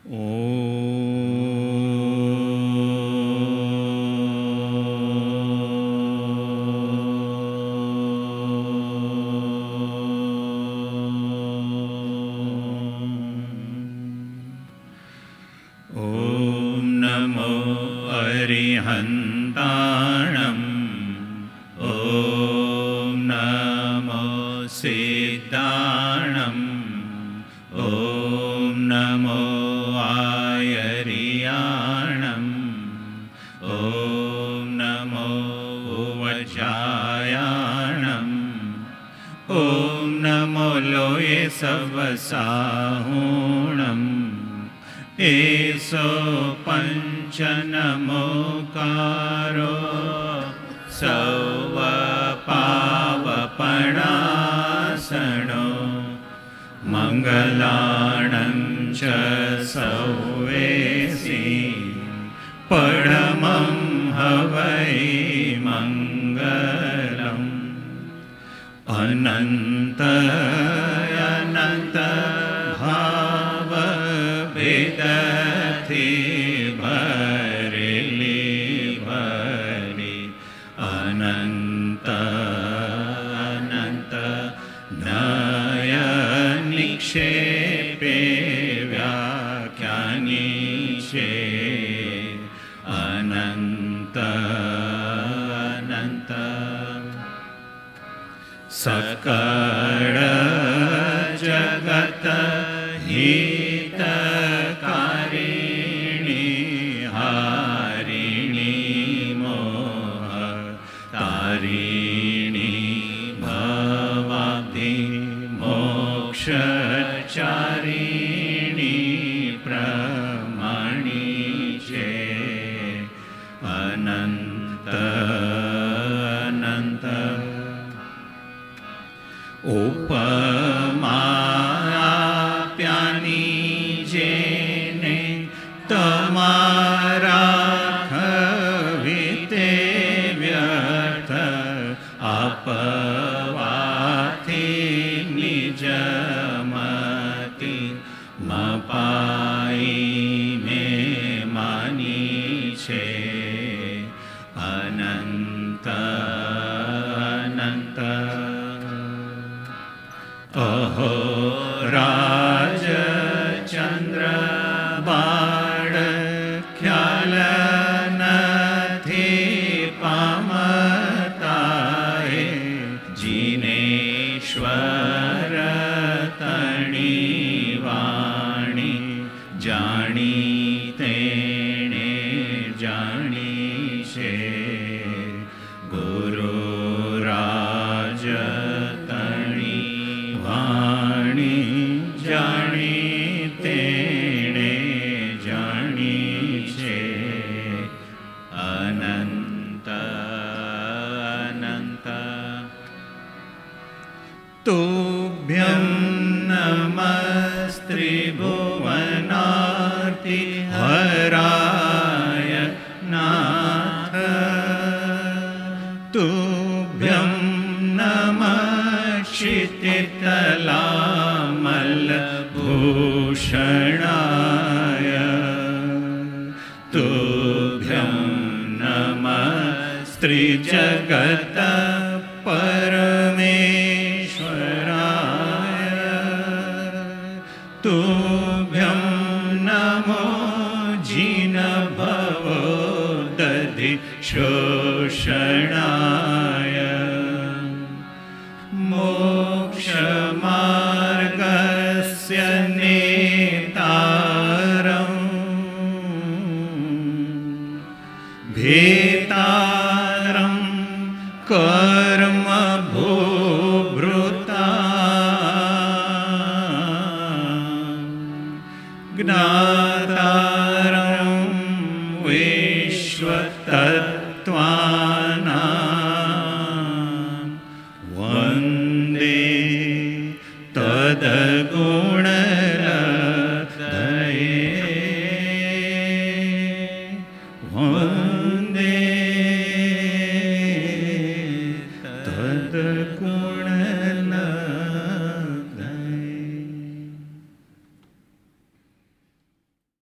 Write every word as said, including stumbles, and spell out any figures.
अरिहन्ताणम् ॐ नमो सिद्धाणम् ॐ नमो आयर्याणम् ॐ नमो वज्रायाणम् ॐ नमो लोये सवसाहुणम् एसो पञ्चनमोकारो सौवपावपणासनो मङ्गलाणं च सौवेसि परमं हवै मङ्गलम् अनन्त अनन्त भाव वेदति भरेलि भरि अनन्त अनन्त नय निक्षेपे व्याख्यानिषे अनन्त अनन्त सकल जगत हितकारिणी हारिणी मोह तारिणी भवाब्धि मोक्षचारिणी प्रमाणी चे अनन्त अनन्त उपमाप्यानि जेने तमारा खविते व्यर्थ अपवाथि निजमति मपाई में मानी छे अनंत अनंत अहो राज चंद्र बाळ ख्याल नथी पामताए जिनेश्वर तणी वाणी जाणी तेणे जाणी छे गुरु राज तणी वाणी जाणी तेणे जाणी छे अनंत अनंत तुभ्यं नमस्त्रिभुवनार्ति हराय नाथ तुभ्यं नमः क्षितितलामलभूषणाय तुभ्यं नमः स्त्रीजगत परमेश्वराय तुभ्यं नमो जिनभवो दधि शोषणाय मोक्षमार्गस्य नेतारं भेतारं कर्मभूभृता ज्ञातारं विश्वतत्त्वानां वन्दे तद्गुण